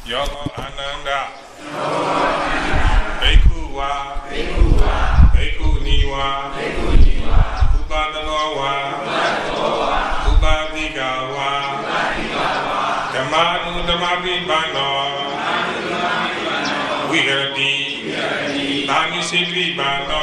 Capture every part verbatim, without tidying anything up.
Yoga Ananda Bhikkhuwa Bhikkhuniwa Upadalawa Upadikawa Dhammanu Dhammabhibano Viharati Dhami Siddhibano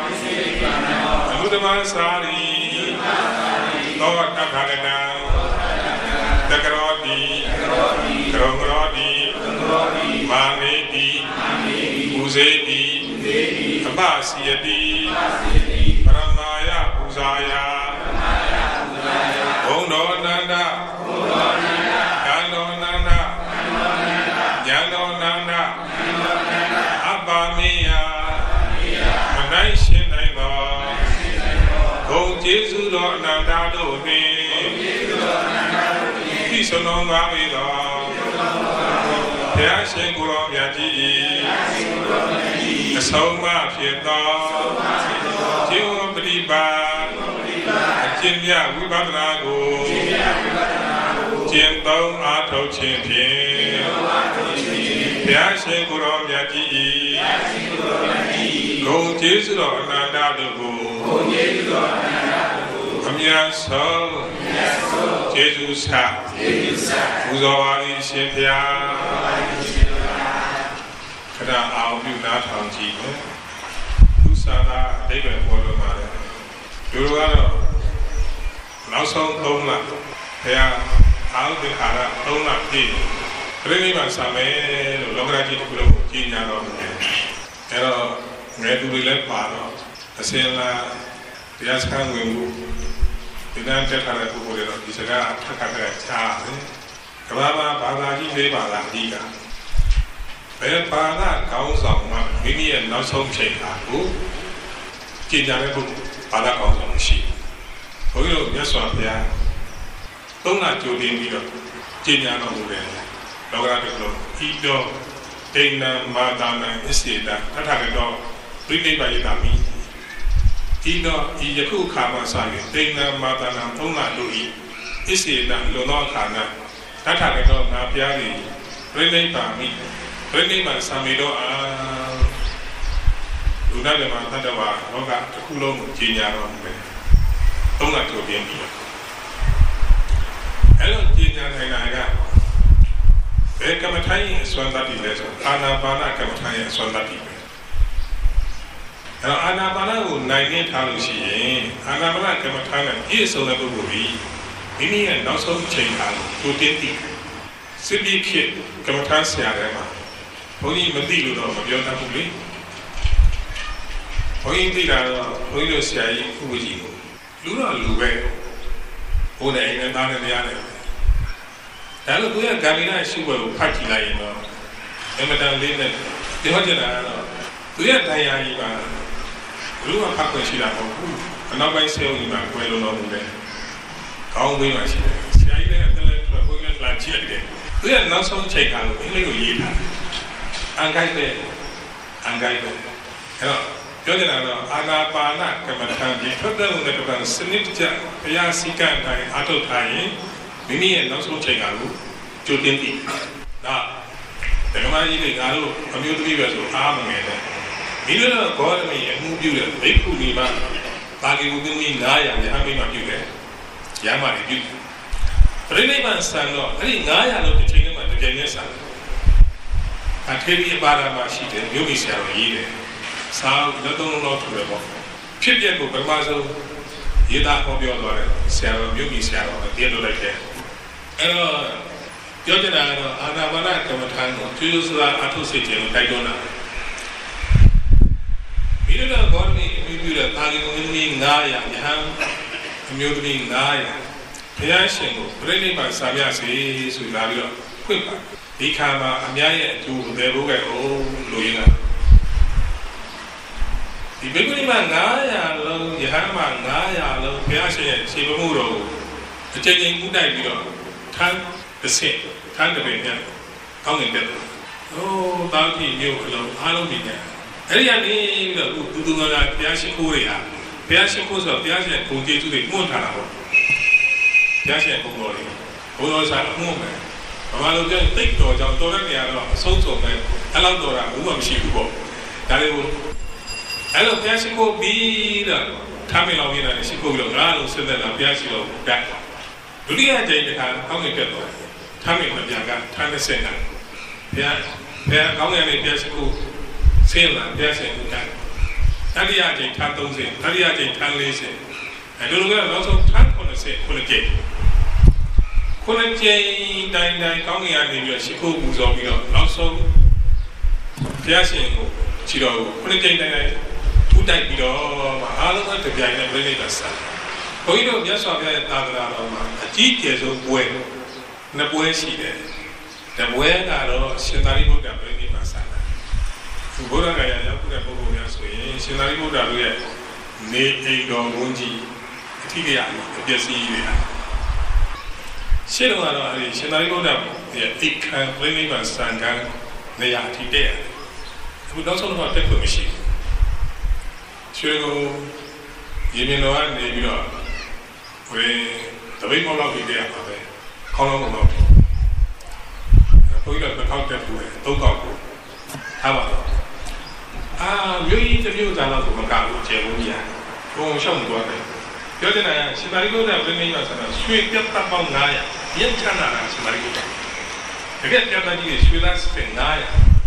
Anudamasari Lord Tathagata Dakarodi Karomrodi Manedi Uzedi Abasiyadi Paramaya Uzaya Ondo Nanda Yano Nanda Yano Nanda Abamiya Manai Shinaiva Go Jesu Lord Nanda Doni Kisono Mavido Yashin Guru Yati Soma Fieta Jiu Briba Jinya Vibanago Jiento Ato Champion Yashin Guru Yati Go Jesu Nanda Dugu Amya So Jesu Sa Uzawari Shimpia Kada Audi Natanji Usada David Wolomare Durugano Nausong Tona Pea Audi Hara Tona P Reniman Same Lograji Kuro Jinano Ero Medule Pano Asela Yaskan Wingu Dinan Tetara Kupurino Isaga Takaka Cha Kababa Bagaji Baba Diga Bel Pada Kau Sama Mimi and Nasom Chekaku Kijanabu Pada Kau Shi Oyo Yaswapia Tona Jodin Video Jinano Mube Logratiko Ido Dana Madana Isida Tatagado British Bayitami Ido Iyaku Kama Sagi Dana Madana Tona Lui Isida Lono Kana Tatagado Napiari British Bami Reniman Samido Luna de Matadawa, Loga, Kulom, Jinaro, Tonga to the India. Hello, Jinanaga. They come a tiny and Swandati letter, Anabana Kamatai and Swandati. Now, Anabana would nine eight Halushi, Anabana Kamatana, is on the movie, Mini and also Chinhan, to Tinti. Sydney Kid, Kamatan Siarema. Only Madilu of Yota Puli. Only Dida, Oyo Sai, Uji. Luna Lube, Oda and Dana Diana. Alabuya Gamina, she will party like no. Emadan Lina, the Hojana, Tuya Diana, Luna Pakwashila, and now by saying, well, no, Kau Wima, she had the letter of William Lachia. We are not so check out, illegal. Angaite, Angaite. Jodana, Anapana, Kamatan, put them on the Sinita, Payasika, and Ato Tai, Mimi and also check out, Jodinti. Now, the Kamani Galo, community was armament. Middle God me and move you, they put me back. Bagi wouldn't mean Naya, the Hammy Mabuke, Yamari. Reniman Sano, I think Naya looked at him at the Genesan. I tell you about my sheet and Yogi Sarah Yide. Sao, not only not to the book. Chipian Bukamazo, Yida of your daughter, Sarah, Yogi Sarah, at the end of the day. And Jodana, Anavana, Kamatano, to use the Atosity and Taigona. We don't know what me, we do the Tagi Naya, Yam, Mutiny Naya. Payashingo, Brenny by Sabiasi, Sugario, Quipa. Ikama Amaya to the Ruga O Luina. The beginning Naya, Lo Yahama, Naya, Lo Piashi, Shibamuro, the changing Mudaio, Tan the same, Tan the Benya, Kong in Oh, Bounty, you alone, Halomina. Eliani, the Uduna, Piashi Korea, Piashi Kosa, Piashi and Kungi to the Montana. Piashi and Kongoli. Who knows how to move? ဘာလို့ပြောတိတ်တော်ကြောင့်တော်တဲ့နေရာတော့အဆုံးစုံပဲအဲ့လောက်တော်တာဘူးမှမရှိဘူးပေါ့ဒါလေးကိုအဲ့လိုဘုရားရှိခိုးပြီးတော့ထားမလောင်နေတာရှိခိုးပြီးတော့ငါလုံးဆက်သက်လာဘုရားရှိတော်ကိုတက်ဒုတိယကြိမ်တစ်ခါကောင်းကင်တက်သွားထားမမပြန်ကထားနေစင်တာဘုရားဘုရားကောင်းကင်လေးဘုရားရှိခိုးဆင်းလာဘုရားရှင်ကိုတက်တတိယကြိမ်ထားသုံးဆင်တတိယကြိမ်ထားလေးဆင်အဲ့လိုလိုကတော့နောက်ဆုံးထားခုနှစ်ဆင်ခုနှစ်ကြိမ်ခုနှစ်ကြိမ်တိုင်းတိုင်းကောင်းကင်ကနေပြီးတော့ရှိခိုးပူဇော်ပြီးတော့နောက်ဆုံးဘုရားရှင်ကိုခြေတော်ကိုခုနှစ်ကြိမ်တိုင်းတိုင်းထူတိုက်ပြီးတော့အားလုံးကတပြိုင်နက်ပြိဋိဘတ်ဆာဘုန်းကြီးတို့မြတ်စွာဘုရားရဲ့သာသနာတော်မှာအကြီးကျယ်ဆုံးပွဲနှစ်ပွဲရှိတယ်တပွဲကတော့ရှင်သာရိပုတ္တရာပြိဋိဘတ်ဆာသူဘုရားကရရောက်တဲ့ပုဂ္ဂိုလ်များဆိုရင်ရှင်သာရိပုတ္တရာတို့ရဲ့နေအိမ်တော်ဝန်ကြီးအထီးရအပျက်စီးတွေရှင်းတော့ကတော့အဲဒီရှင်သာရိပုတ္တရာရဲ့အိခံပြိဋိဘတ်ဆာကနေရာအထီးတဲ့အခုနောက်ဆုံးတော့တက်ခွင့်မရှိဘူးရွှေကိုရေမြင်တော်ကနေပြီးတော့ဝေတပိတ်ပေါက်လောက်ပြီးတဲ့ရပါပဲခေါင်းလုံးလုံးလောက်ဘုရားကထောက်တက်ဘူးသုံးကောက်ကိုထားပါတော့အာမြို့ကြီးတစ်မြို့သားလောက်ကိုမကဘူးကျေဘူးကြီးဘုံရှောက်မသွားတယ်ပြောတဲ့နေရာရှင်သာရိပုတ္တရာပြိဋိဘတ်ဆာကရွှေပြတ်တပ်ပေါင်းငါးရာရင့်ချမ်းသာတာရှင်သာရိပုတ္တရာတကယ်ပြတ်တပ်ကြီးရွှေသားစပင်ငါးရာ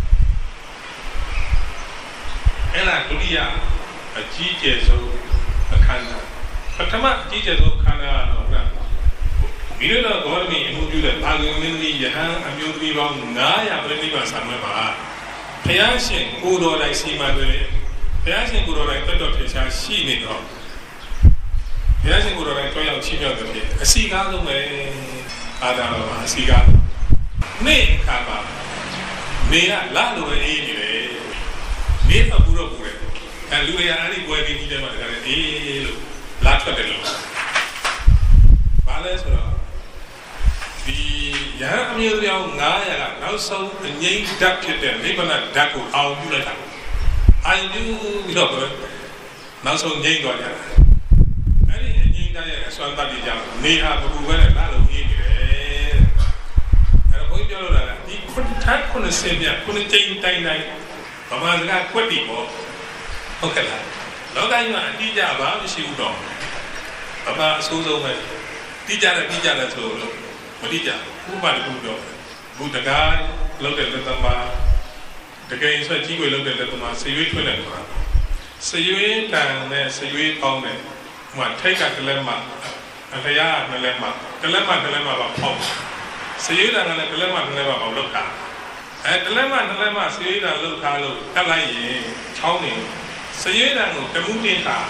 အဲ့ဒါဒုတိယအကြီးကျယ်ဆုံးအခမ်းအနားပထမအကြီးကျယ်ဆုံးအခမ်းအနားတော့ကမိရတော်ဂေါရမီအမှုပြုတဲ့တာဂုံမင်းကြီးယဟန်အမျိုးသမီးပေါင်းငါးရာပြိဋိဘတ်ဆာမှာပါဘုရားရှင်ကိုတော်တိုင်စီမံတယ်ဘုရားရှင်ကိုတော်တိုင်တက်တော်ထေရှားရှိနေတော့ဘုရားရှင်ကိုတော်တိုင်တွားရောက်ချိမြောက်တဲ့ဖြစ်အစီကားဆုံးပဲအာသာတော်မှာအစီကားနေ့ခါပါနေကလာလို့အေးနေတယ်နေအပူတော့ပူတယ်အဲလူတွေကအဲ့ဒီပွဲကြီးကြီးတယ်မှာတကယ်အေးလို့လာထွက်တယ်လို့ဘာလဲဆိုတော့ဒီရဟန်းအမျိုးပြောင်းငါးရာကနောက်ဆုံးအငိမ့်ဓာတ်ဖြစ်တဲ့နိဗ္ဗာန်ဓာတ်ကိုအောင်ပြုလိုက်တာအာယုပြီးတော့နောက်ဆုံးငိမ့်သွားကြတာအဲ့ဒီအငိမ့်ဓာတ်ရဲ့အစွမ်းတတ်ပြီးကြောင့်နေဟာဘုဘဲနဲ့လာလို့အေးနေတယ်အဲ့တော့ဘုန်းကြီးပြောလို့လာတာဒီခုထပ်ခုနှစ်ဆင်းပြခုနှစ်ကြိမ်တိုင်းတိုင်းဗမာစကားကွက်တီပေါ့ဟုတ်ကဲ့လားလောကကြီးမှာအတိအကျဘာမှမရှိဘူးတော့ဗမာအဆိုးဆုံးပဲတိကျတယ်တိကျတယ်ဆိုလို့မတိကျဘူးဥပမာတစ်ခုပြောဘူးတကားလောက်တဲ့လက်သမားတကယ်ဆိုကြီးကိုလောက်တဲ့လက်သမားစရွေးထွန်းတယ်ကွာစရွေးတန်နဲ့စရွေးပေါင်းတယ်ဟိုမှာထိတ်ကတလဲမှာအဖရာကလည်းမှာတလဲမှာတလဲမှာပါပေါက်စရွေးတန်ကလည်းတလဲမှာတလဲမှာပေါက်လောက်တာအဲတလဲမှာတလဲမှာစရွေးတန်လောက်ထားလို့ကတ်လိုက်ရင်ချောင်းနေစရွေးတန်ကိုတမှုတင်တာ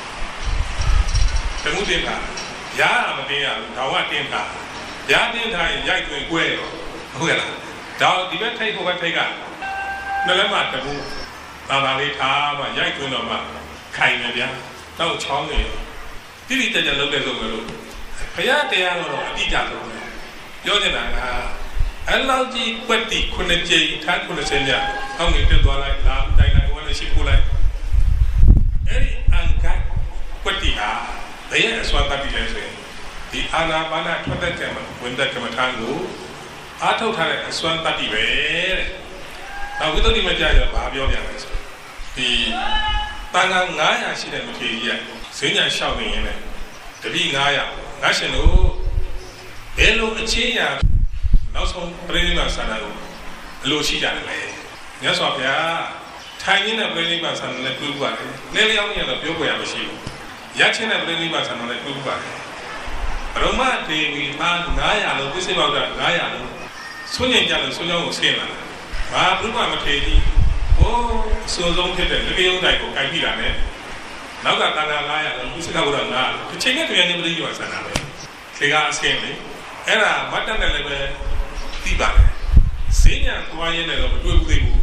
တမှုတင်တာရာမတင်ရဘူးဒါဝတင်တာရာတင်ထားရင်ရိုက်သွင်းကွဲရောဟုတ်ကဲ့လားဒါဒီဘက်ထိတ်ဟိုဘက်ထိတ်ကနှလဲမှာတမှုသာသာလေးထားမှရိုက်သွင်းတော့မှခိုင်နေဗျာတော့ချောင်းနေတိတိကျကျလုပ်တဲ့ဆုံးပဲလို့ဘုရားတရားတော့အတိအကျဆုံးပဲပြောနေတာကအလောက်ကြီးကွက်တီခုနှစ်ကြိမ်ထားခုနှစ်ဆင်းညအောင်းနေပြတ်သွားလိုက်လာတိုင်လိုက်ဝါလည်းရှိခိုးလိုက်အဲ့ဒီအန်ကကွက်တီဟာဘယ်ရဲ့အစွမ်းတတ်ပြီးလဲဆိုရင်ဒီအာနာပါနထွက်တဲ့ကံမှာဝင်တဲ့ကမ္မထာကိုအားထုတ်ထားတဲ့အစွမ်းတတ်ပြီးပဲတဲ့နောက်ဝိသုဒ္ဓိမကြရဘာပြောပြလဲဆိုဒီတန်ခါငါးရာရှိတဲ့မထေရကြီးကဈဉ္ညာလျှောက်နေရင်လည်းတတိငါးရာငါရှင်တို့ဘယ်လိုအချင်းရာနောက်ဆုံးပြိဋိဘတ်ဆာကိုအလိုရှိကြတယ်လေမြတ်စွာဘုရားထိုင်ရင်းတဲ့ပြိဋိဘတ်ဆာနဲ့တွေ့ပါတယ်နည်းလျောင်းနေတော့ပြောပြရမရှိဘူးရချင်းတဲ့ပြိဋိဘတ်ဆာနဲ့တွေ့ပါတယ်ဘရမဒေဝီသားငါးရာလို့ပြစ္ဆေပေါက်တာငါးရာလို့ဆွညင်ကြလို့ဆွညောင်းကိုဆင်းလာတာဘာဘုရားမထေရကြီးဟိုအစိုးဆုံးဖြစ်တဲ့လကေယုံတိုင်ကိုကိုက်ပြီးတာနဲ့နောက်ကတန်ခါငါးရာလို့ပြစ္ဆေကဘုရားငါတစ်ချိန်နဲ့တည်းကနေပြိဋိဘတ်ဆာပဲခေကအဆင်းလေအဲ့ဒါမတ်တက်တယ်လည်းပဲသိပါတယ်ဈဉ္ညာသွားရင်းနဲ့တော့မတွေ့ဘူးသေးဘူး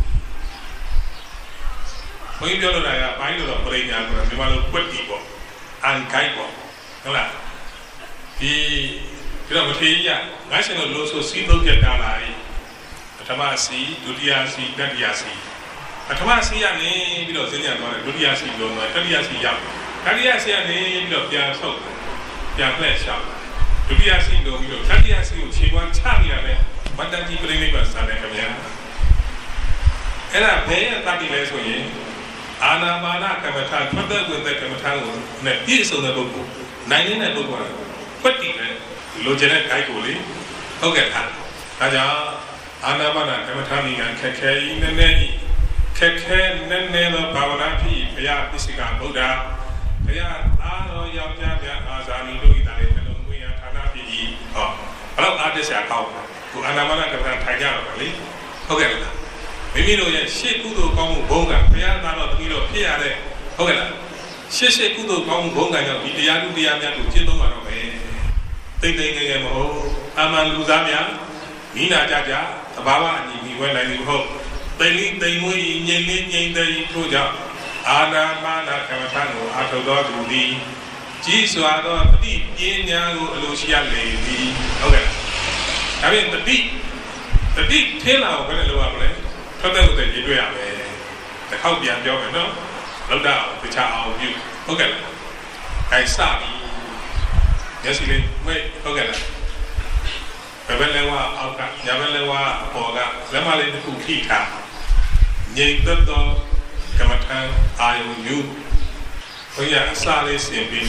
ဘုန်းကြီးပြောလို့တာကဘိုင်းလို့တော့ပရိညာဆိုတာဒီမှာလို့ကွက်တီပေါ့အန်ကိုက်ပေါ့ဟုတ်လားဒီဒီတော့မထေရကြီးကငါရှင်တို့လို့ဆိုစီးသုံးချက်တားလာပြီပထမစီဒုတိယစီတတိယစီပထမစီကနေပြီးတော့ဈဉ္ညာသွားတယ်ဒုတိယစီလုံးသွားတတိယစီရောက်တတိယစီကနေပြီးတော့ပြန်ဆုတ်ပြန်လှည့်ရှောက်ဒုတိယစီလုံးပြီးတော့တတိယစီကိုခြေဝါးချနေရတယ်မတ္တတိပရိနိဗ္ဗာန်စာနဲ့ခင်ဗျာအဲ့ဒါဘယ်ရတတ်တယ်လဲဆိုရင်အာနာပါနကမ္မထာထွက်တဲ့ဝင်တဲ့ကမ္မထာကိုနဲ့ပြည့်စုံတဲ့ပုဂ္ဂိုလ်နိုင်နေတဲ့ပုဂ္ဂိုလ်ကဖွက်တည်တဲ့လိုချင်တဲ့ gain ကိုလေဟုတ်ကဲ့ဟာဒါကြောင့်အာနာပါနကမ္မထာမိကခက်ခဲကြီးနည်းနည်းကြီးခက်ခဲနည်းနည်းသောဘာဝနာဖြစ်ဘုရားပစ္စည်းကဗုဒ္ဓဘုရားအားတော်ယောက်ျားများအာဇာနည်တို့ဤတာလေနှလုံးသွင်းရာဌာနဖြစ်၏ဟောဘလို့အားတစ္ဆာကောင်းကိုအာနာပါနကမ္မထာထိုင်ကြတော့လေဟုတ်ကဲ့လားမိမိတို့ရဲ့ရှေ့ကုသိုလ်ကောင်းမှုဘုံကဘုရားသားတော်တတိတော်ဖြစ်ရတဲ့ဟုတ်ကဲ့လားရှေ့ရှေ့ကုသိုလ်ကောင်းမှုဘုံကကြောင့်ဒီတရားလူတရားများကိုကျင့်သုံးမှာတော့ပဲတိတ်တိတ်ငယ်ငယ်မဟုတ်အာမန်လူသားများမိနာကြကြသဘာဝအညီညီဝဲနိုင်ပြီမဟုတ်တိတ်လိတိမ်မွေးငြိမ်လေးငြိမ်တဲ့ထို့ကြောင့်အာနာပါနကမ္မထာကိုအာထုတော်သူသည်ကြီးစွာသောတတိပညာကိုအလိုရှိရလေသည်ဟုတ်ကဲ့ဒါဖြင့်တတိတတိထင်းလာကိုဘယ်နဲ့လုပ်ရမလဲထွက်တဲ့ကိုတည်းရေးတွေ့ရမယ်တစ်ခေါက်ပြန်ပြောမယ်နော်လောက်တော့တခြားအောင်ပြုဟုတ်ကဲ့လားအဲစပြီမျက်စိလေးမိတ်ဟုတ်ကဲ့လားဘယ်ဘက်လဲဝါအောက်ကညာဘက်လဲဝါအပေါ်ကလက်မလေးတစ်ခုခိထားငြိမ်သက်သောကမ္မထာအာယုယူဘုရားအစာလေးဆင်ပြီး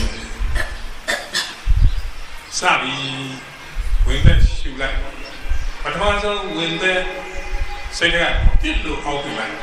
စပြီဝင်တဲ့ရှူလိုက်ပထမဆုံးဝင်တဲ့စိတ်ကတစ်လို့အောက်ပြလိုက်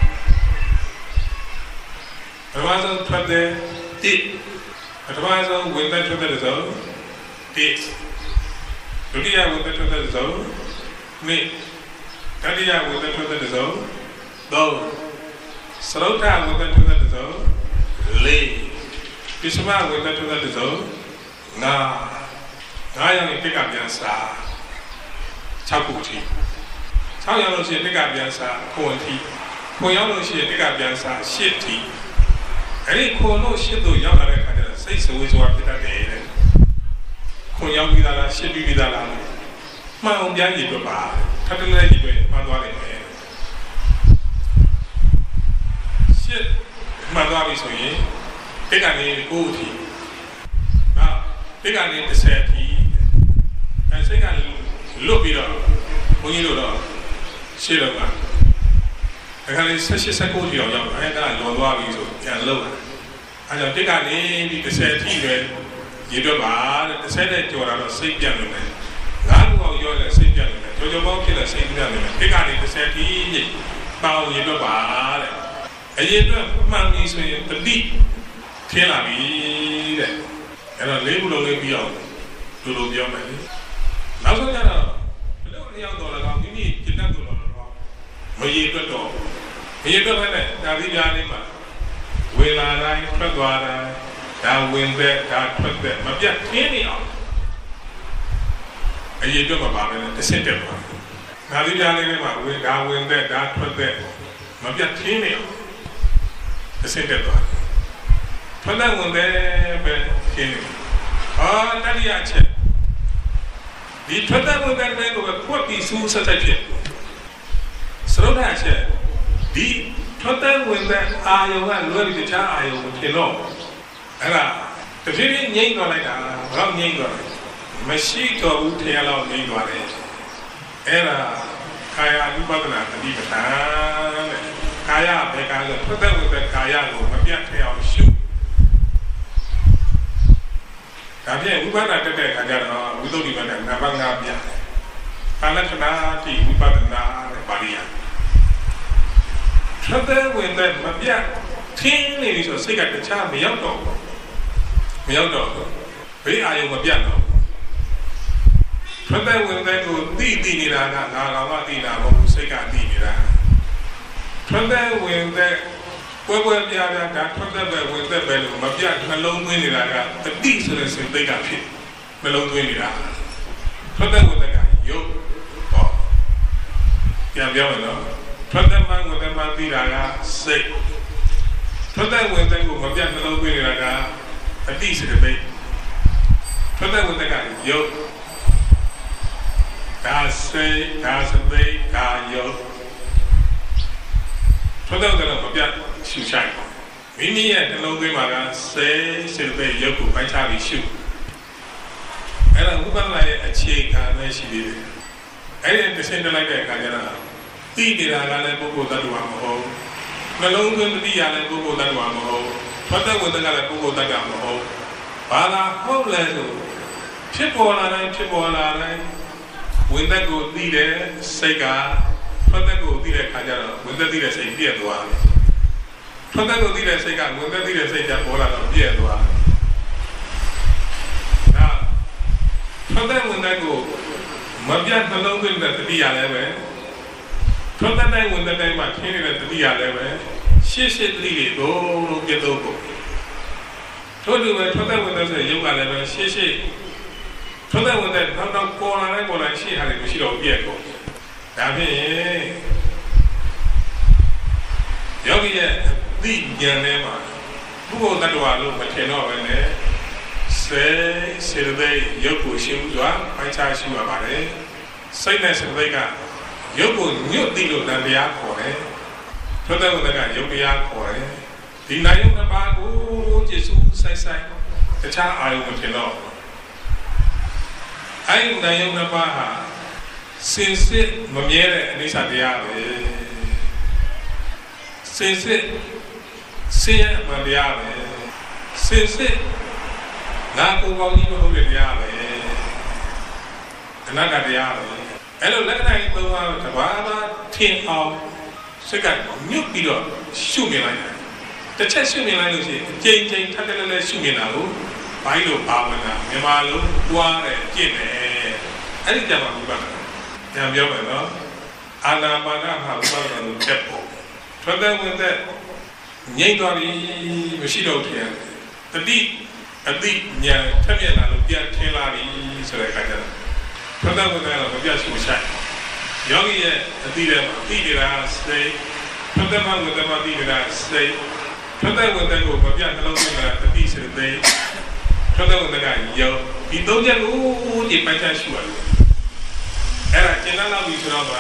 ပထမဆုံးထွက်တဲ့တစ်ပထမဆုံးဝင်တဲ့ထွက်တဲ့ဆိုတစ်ဒုတိယဝင်တဲ့ထွက်တဲ့ဆိုနှစ်တတိယဝင်တဲ့ထွက်တဲ့ဆိုသုံးစရုပ်ထဝင်တဲ့ထွက်တဲ့ဆိုလေးပိစမဝင်တဲ့ထွက်တဲ့ဆိုငါငါရောက်ရင်တိတ်ကပြန်စား၆ခုထိ၆ရောက်လို့ရှိရင်တိတ်ကပြန်စားခွန်ထိခွန်ရောက်လို့ရှိရင်တိတ်ကပြန်စား၈ထိအဲ့ဒီခွန်လို့၈တို့ရောက်လာတဲ့အခါကျတော့စိတ်ဆိုးဝေးစွာဖြစ်တတ်တယ်တဲ့ခွန်ရောက်ပြီးသားလား၈ပြီးပြီးသားလားမှန်အောင်ပြန်ကြည့်ပြပါထပ်တလဲကြည့်ပြမှန်သွားလိမ့်မယ်၈မှန်သွားပြီဆိုရင်တိတ်ကနေ၉ထိနော်တိတ်ကနေ၁၀ထိအဲစိတ်ကလွတ်ပြီးတော့ဘုန်းကြီးတို့တော့ရှေ့တော့ကအခါလေး၁၈ ၁၉ထိတော့ရောက်အဲဒါလွန်သွားပြီဆိုပြန်လောက်လာအဲကြောင့်တစ်ကနေဒီ၁၀ထိပဲရေတွက်ပါတဲ့၁၀နဲ့ကြော်တာတော့စိတ်ပြတ်နေတယ်ငါးခုအောင်ရောလဲစိတ်ပြတ်နေတယ်ကြော်ကြော်ပေါင်းဖြစ်လဲစိတ်ပြတ်နေတယ်တစ်ကနေ၁၀ထိပေါင်းရေတွက်ပါတဲ့အရင်အတွက်မှန်ပြီဆိုရင်တတိထင်းလာပြီတဲ့အဲတော့လေးခုလုံးလေးပြီးအောင်လူလိုပြောမယ်လေနောက်ဆုံးကျတော့ဘယ်လိုလျောက်တော်လဲကောင်မိမိကျင့်တတ်တော်တော့မရေတွက်တော့မရေတွက်ဖက်နဲ့ဒါပြီးကြားလေးမှာဝေလာတိုင်းထွက်သွားတိုင်းဒါဝင်တဲ့ဒါထွက်တဲ့မပြတ်ခင်းနေအောင်အရေတွက်မှာပါပဲတစ်စက်တက်သွားဒါပြီးကြားလေးမှာဝင်ဒါဝင်တဲ့ဒါထွက်တဲ့မပြတ်ခင်းနေအောင်တစ်စက်တက်သွားထွက်တဲ့ဝင်တဲ့ပဲခင်းနေအော်တတိယချက်ဒီထွက်တဲ့ဝင်တဲ့ပဲကိုဖွက်ပြီးစူးဆက်ဆက်ဖြစ်စရုပ်ထားချက်ဒီထွက်တဲ့ဝင်တဲ့အာယုံကလွယ်ပြီးတခြားအာယုံကိုထင်တော့အဲ့ဒါတဖြည်းဖြည်းငြိမ့်သွားလိုက်တာဘယ်တော့ငြိမ့်သွားလဲမရှိတော့ဘူးထင်ရတော့ငြိမ့်သွားတယ်အဲ့ဒါကာယ အနုပါဒနာတတိပဋ္ဌာန်တဲ့ကာယဘယ်ကာယထွက်တဲ့ဝင်တဲ့ကာယကိုမပြတ်ထအောင်ရှုဒါဖြင့်ဝိပဿနာတက်တဲ့အခါကျတော့ဝိသုဒ္ဓိမနဲ့နံပါတ်၅ပြအာလက္ခဏာတိဝိပဿနာတဲ့ပါဠိယထွက်တဲ့ဝင်တဲ့မပြတ်ထင်းနေပြီဆိုစိတ်ကတခြားမရောက်တော့ဘူးမရောက်တော့ဘူးဘေးအာယုံမပြတ်တော့ထွက်တဲ့ဝင်တဲ့ကိုသိသိနေတာကငါကောင်ကသိတာမဟုတ်ဘူးစိတ်ကသိနေတာထွက်တဲ့ဝင်တဲ့ပွဲပွဲပြားပြားဒါထွက်တဲ့ပဲဝင်တဲ့ပဲလို့မပြတ်နှလုံးသွင်းနေတာကတတိဆိုတဲ့စိတ်သိကဖြစ်နှလုံးသွင်းနေတာထွက်တဲ့ဝင်တဲ့ကယုတ်ဟောပြန်ပြောမယ်နော်ထွက်တဲ့မှဝင်တဲ့မှသိတာကစိတ်ထွက်တဲ့ဝင်တဲ့ကိုမပြတ်နှလုံးသွင်းနေတာကအတိစကပိထွက်တဲ့ဝင်တဲ့ကယုတ်ဒါစိတ်ဒါစပိဒါယုတ်ထွက်တဲ့ဝင်တဲ့မပြတ်ရှုချိုက်မိမိရဲ့နှလုံးသွင်းမှာကစိတ်စပိယုတ်ကိုပိုင်းခြားပြီးရှုအဲ့ဒါဥပ္ပန္နရဲ့အခြေခံပဲရှိသေးတယ်အဲ့ဒီတစ်စင်းတက်လိုက်တဲ့အခါကျတော့သိနေတာကလည်းပုဂ္ဂိုလ်တ attva မဟုတ်နှလုံးသွင်းတတိယလည်းပုဂ္ဂိုလ်တ attva မဟုတ်ထွက်တဲ့ဝင်တဲ့ကလည်းပုဂ္ဂိုလ်တ attva မဟုတ်ဘာသာဟုတ်လဲဆိုဖြစ်ပေါ်လာတိုင်းဖြစ်ပေါ်လာတိုင်းဝင်တဲ့ကိုသိတဲ့စိတ်ကထွက်တဲ့ကိုသိတဲ့ခါကျတော့ဝင်တဲ့သိတဲ့စိတ်ပြည့်သွားတယ်ထွက်တဲ့ကိုသိတဲ့စိတ်ကဝင်တဲ့သိတဲ့စိတ်ကပေါ်လာတော့ပြည့်သွားဒါထွက်တဲ့ဝင်တဲ့ကိုမပြတ်နှလုံးသွင်းတဲ့တတိယလည်းပဲထွက်တဲ့တိုင်းဝင်တဲ့တိုင်းမှာခင်းနေတဲ့တတိယလည်းပဲရှေ့ရှေ့တတိတွေတို့လို့ပြတော့ကိုထို့တူပဲထွက်တဲ့ဝင်တဲ့ဆိုရုပ်ကလည်းပဲရှေ့ရှေ့ထွက်တဲ့ဝင်တဲ့နောက်တော့ပေါ်လာတိုင်းပေါ်လာရှေ့ဟာလည်းမရှိတော့ပြည့်တော့ဒါဖြင့်ယောဂီရဲ့အသိဉာဏ်ထဲမှာပုဂ္ဂိုလ်တ attva လို့မထင်တော့ပဲနဲ့စေစေတဲ့ရုပ်ကိုရှင်းစွာပိုင်းခြားရှိရပါတယ်စိတ်နဲ့စေတဲ့ကရုပ်ကိုညွတ်သိလို့နာတရားခေါ်တယ်ထွက်တဲ့ဝင်တဲ့ကရုပ်တရားခေါ်တယ်ဒီနာယုံနှစ်ပါးကိုကျေစုဆိုင်ဆိုင်တခြားအာယုံမထင်တော့အဲ့ဒီနာယုံနှစ်ပါးဟာစင်စစ်မမြဲတဲ့အနိစ္စတရားပဲစင်စစ်ဆင်းရဲမှတရားပဲစင်စစ်ငါကိုယ်ကောင်းကြီးမဟုတ်တဲ့တရားပဲအနတ္တတရားပဲအဲ့လိုလက္ခဏာကြီးသုံးပါးတဘာဘာထင်အောင်စိတ်ကညှုပ်ပြီးတော့ရှုမြင်လိုက်တယ်တစ်ချက်ရှုမြင်လိုက်လို့ရှိရင်အကျဉ်းချင်းထပ်တယ်လည်းရှုမြင်တာကိုဘိုင်းလိုဘာဝနာမြန်မာလိုတွားတယ်ကြည့်တယ်အဲ့ဒီကြမှာဝိပဿနာပြန်ပြောမယ်နော်အာနာပါနဟာဝိပဿနာကိုတက်ဖို့ထွက်တဲ့ဝင်တဲ့ငြိမ့်သွားပြီမရှိတော့ထင်တတိအတိညာထက်မြက်လာလို့ပြန်ထင်လာပြီဆိုတဲ့အခါကျတော့ထွက်တဲ့ဝင်တဲ့တော့မပြတ်ရှိမရှိယောဂီရဲ့အတိထဲမှာသိနေတာစိတ်ထွက်တဲ့မှာဝင်တဲ့မှာသိနေတာစိတ်ထွက်တဲ့ဝင်တဲ့ကိုမပြတ်နှလုံးသွင်းတာတတိစိတ်သိထွက်တဲ့ဝင်တဲ့ကယောဒီသုံးချက်ကိုဒီပိုက်ချရှိရတယ်အဲ့ဒါကျင်လာလို့ပြီဆိုတော့ပါ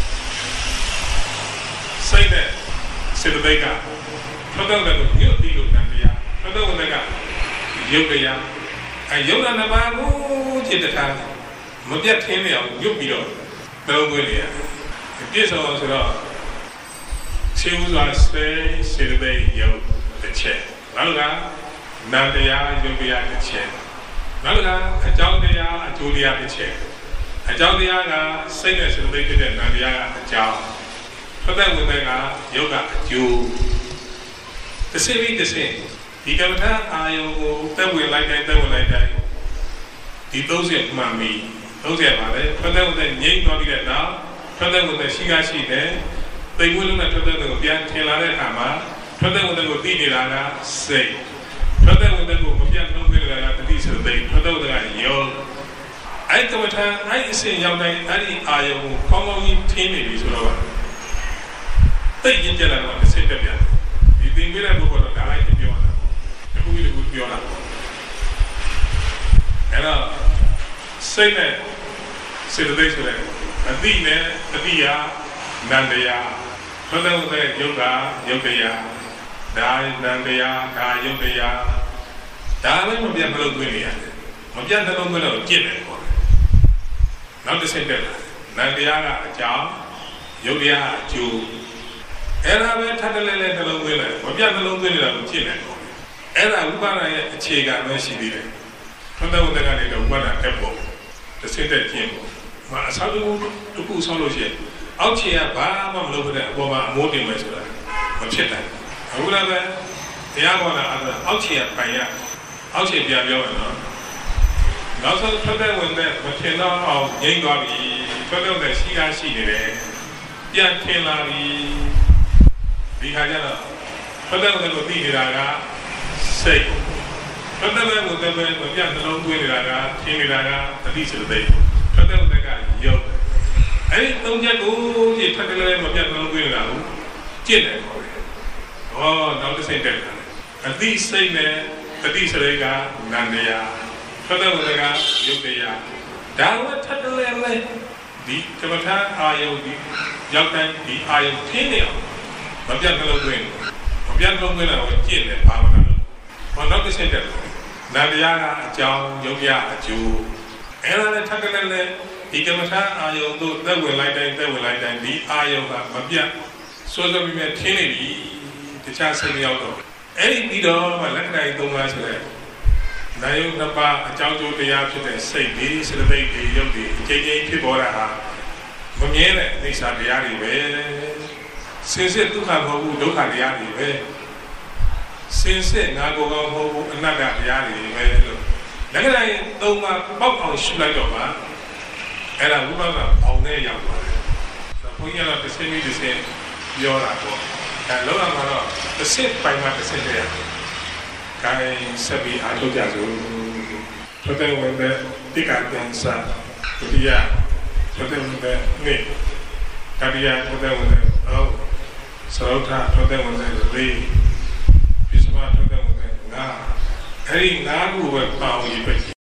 စိတ်နဲ့စေတသိက်ကထွက်တဲ့ဝင်တဲ့ကိုညှို့သိလို့နံတရားထွက်တဲ့ဝင်တဲ့ကယုတ်တရားအဲယုတ်နာနှစ်ပါးကိုจิตထားမပြတ်ထင်းနေအောင်ညှို့ပြီးတော့နှလုံးသွင်းနေရပြည့်စုံအောင်ဆိုတော့ခြေဥစွာစေစေတသိက်ယုတ်တစ်ချက်နောက်တစ်ခါနံတရားယုတ်တရားတစ်ချက်နောက်တစ်ခါအကြောင်းတရားအကျိုးတရားတစ်ချက်အကြောင်းတရားကစိတ်နဲ့စေတသိက်ဖြစ်တဲ့နံတရားကအကြောင်းထွက်တဲ့ဝင်တဲ့ကယုတ်ကအကျိုးတစ်စိပြီးတစ်စိဒီကမ္မထာအာယုံကိုတက်ဝင်လိုက်တိုင်းတက်ဝင်လိုက်တိုင်းဒီသုံးချက်မှန်ပြီသုံးချက်ပါလေထွက်တဲ့ဝင်တဲ့ငြိမ့်သွားပြီးတဲ့နောက်ထွက်တဲ့ဝင်တဲ့ရှိကားရှိတယ်သိမွေးလုံးနဲ့ထွက်တဲ့ဝင်ကိုပြန်ထင်လာတဲ့အခါမှာထွက်တဲ့ဝင်တဲ့ကိုသိနေတာကစိတ်ထွက်တဲ့ဝင်တဲ့ကိုမပြတ်လုံးပြနေတာကတတိဆိုသိထွက်တဲ့ဝင်ကယောအဲ့ကမ္မထာအဲ့အစဉ်ရောက်တိုင်းအဲ့ဒီအာယုံကိုကောင်းကောင်းကြီးထင်းနေပြီဆိုတော့သိရင်ကြလာတော့တစ်စိတ်တက်ပြန်ဒီသင်ပေးတဲ့ဘုရားတော့ဒါလိုက်ပြောတာတခုကြီးတခုပြောတာအဲ့တော့စိတ်နဲ့စေတသိက်ဆိုတဲ့အတိနဲ့တတိယနန္တရားဘုဒ္ဓဝတ္တယုတ်ကယုတ်တရားဒါနန္တရားဒါယုတ်တရားဒါလည်းမပြတ်မလို့သွင်းနေရတယ်မပြတ်နှလုံးသွင်းတော့ကြည့်တယ်ပေါ့နောက်တစ်စိတ်တက်လာနန္တရားကအကြောင်းယုတ်တရားကအကျိုးအဲ့ဒါပဲထပ်တယ်လဲနှလုံးသွင်းတယ်မပြတ်နှလုံးသွင်းနေတာကိုကြည့်တယ်ပေါ့အဲ့ဒါဥပါဒရဲ့အခြေခံပဲရှိသေးတယ်ဘုဒ္ဓဝတ္တကနေတော့ဥပါဒတက်ဖို့တစ်စိတ်တက်ကျင်းဖို့မအစားလို့တခုဆောင်းလို့ရှိရင်အောက်ခြေကဘာမှမလုပ်တဲ့အပေါ်မှာအမိုးတင်မယ်ဆိုတာမဖြစ်နိုင်ဘူးအခုလည်းပဲတရားပေါ်လာအဲ့အောက်ခြေကပိုင်ရအောက်ခြေပြန်ပြောမယ်နော်နောက်ဆုံးထွက်တဲ့ဝင်တဲ့မထင်တော့အောင်ငြိမ့်သွားပြီထွက်တဲ့ရှိကားရှိနေတယ်ပြန်ထင်လာပြီဒီခါကျတော့ထွက်တဲ့ဝင်ကိုသိနေတာကစိတ်ထွက်တဲ့ဝင်ကိုတပည့်မပြတ်နှလုံးသွင်းနေတာကထင်နေတာကတတိစသိထွက်တဲ့ဝင်ကယုတ်အဲ့ဒီသုံးချက်ကိုဒီထပ်တယ်လည်းမပြတ်နှလုံးသွင်းနေတာကိုကြည့်တယ်ခေါ်တယ်။ဟောနောက်တစ်စိတ်တက်လာတယ်။အတိစိတ်နဲ့တတိစရိကနန္တရားထွက်တဲ့ဝင်ကယုတ်တရားဒါကထပ်တယ်လည်းဒီကမ္မထာအာယုဒီရောက်တိုင်းဒီအာယုထင်းနေအောင်မပြတ်နှလုံးသွင်းမပြတ်နှလုံးသွင်းတော့ကြည့်တယ်ဘာမှမလုပ်။ဟောနောက်တစ်စိတ်တက်လာတယ်။နန္တရားကအကြောင်းယုတ်တရားအကျိုးအဲ့ဒါလည်းထပ်တယ်လည်းဒီကမ္မထာအာယုံတို့သက်ဝင်လိုက်တိုင်းသက်ဝင်လိုက်တိုင်းဒီအာယုံကမပြတ်စိုးစိုးပြီးမြဲထင်းနေပြီတခြားစိတ်ရောက်တော့အဲ့ဒီပြီးတော့မှလက္ခဏာသုံးပါးဆိုတဲ့နာယုံနှစ်ပါးအကြောင်းကျိုးတရားဖြစ်တဲ့စိတ်တွေစေတသိက်တွေရုပ်တွေအကျဉ်းချင်းဖြစ်ပေါ်တာဟာမမြဲတဲ့အိဋ္ဌာတရားတွေပဲစင်စစ်ဒုက္ခမဟုတ်ဘူးဒုက္ခတရားတွေပဲစင်စစ်ငါကိုယ်ကောင်းမဟုတ်ဘူးအနတ္တတရားတွေပဲလို့လက္ခဏာသုံးပါးပေါက်အောင်ရှုလိုက်တော့မှအဲ့ဒါဝိပဿနာအောင်နဲ့ရောက်သွားတယ်ဘုန်းကြီးကတော့တစ်စင်းပြီးတစ်စင်းပြောတာပေါ့အဲလောကမှာတော့တစ်စင်းပိုင်မှာတစ်စင်းတည်းရတယ်ကိုင်းဆက်ပြီးအားထုတ်ကြစို့ထတဲ့ဝင်တဲ့တိကပြန်စားဒုတိယထတဲ့ဝင်တဲ့နေ့တတိယထတဲ့ဝင်တဲ့အော်သရုတ်ထထတဲ့ဝင်တဲ့လေးပြစ္စမထတဲ့ဝင်တဲ့ငါအဲ့ဒီငါးခုပဲပေါင်းပြီးပဲ